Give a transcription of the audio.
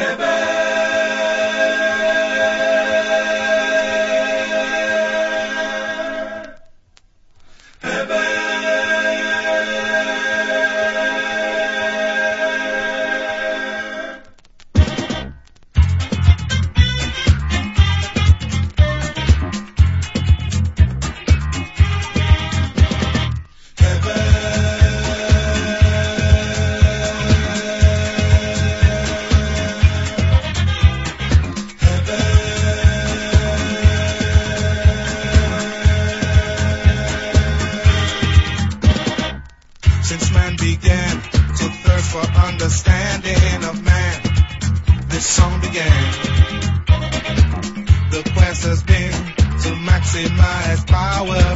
Since man began to thirst for understanding of man, this song began. The quest has been to maximize power